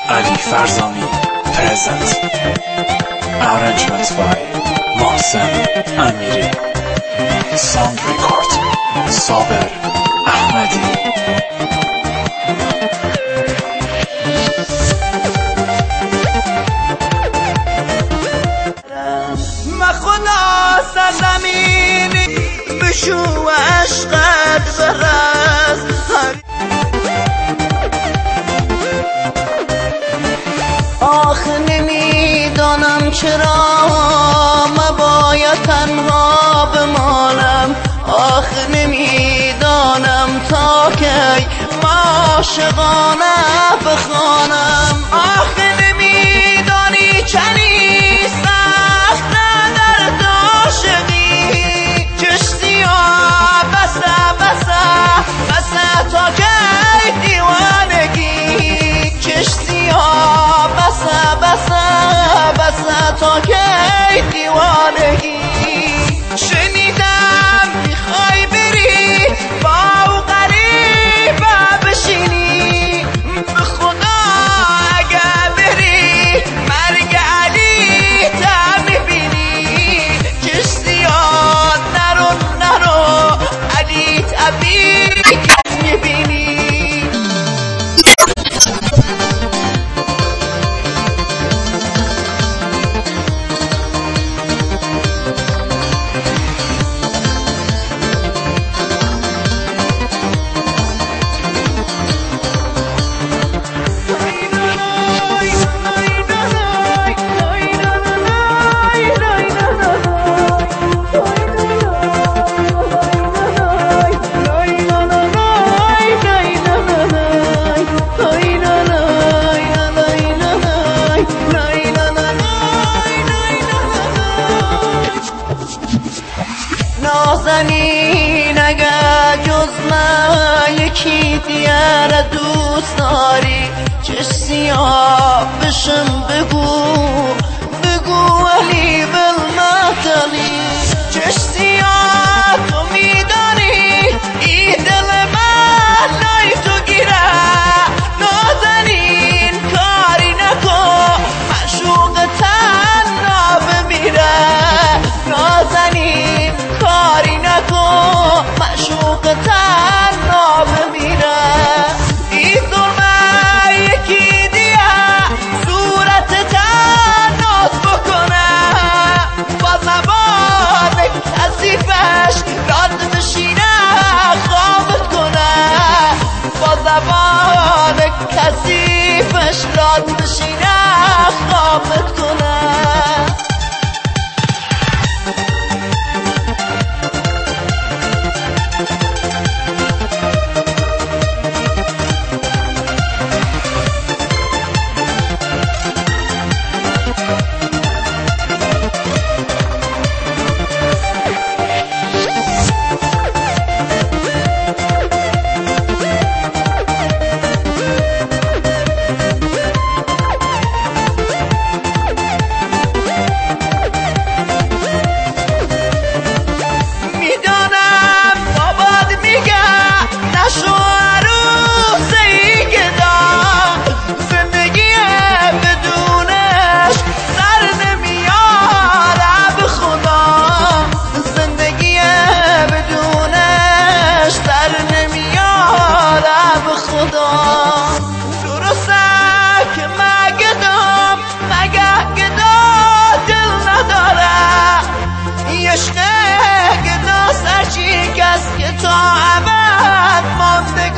Ali Farzami present. Arrangements by Mohsen Amiri. Sound record Saber Ahmadi. خدا سرزمینی بشو و عشقت برز آخه نمیدانم چرا مباید تنها بمانم، آخه نمیدانم تا کی عاشقانه بخوانم، آخه نمیدانی چنین سخت درد عاشقی کشتی ها بسه تا کی دیوانگی کشتی ها بسه تا کی دیوانگی شنیدم میخوای بری با او غریبه بشینی، به خدا اگر بری مرگ علی تا میبینی کشتی ها نرو علی طبیعت میبینی. نازنین اگر جز من یکی دیگر دوست داری چه سیاه بشم بگو علی بالمطلی چه سیاه تو میدانی ای دل من لای تو گیره نازنین کاری نکن معشوق تنها بمیره نازنین کاری نکن معشوق تنها بمیره این ظلمه یکی دیگه صورت تنات بکنه با زبان کثیفش راد بشینه خوابت کنه با زبان کثیفش راد بشینه خوابت کنه. عشق گدا سرچی کس که تا ابد مانده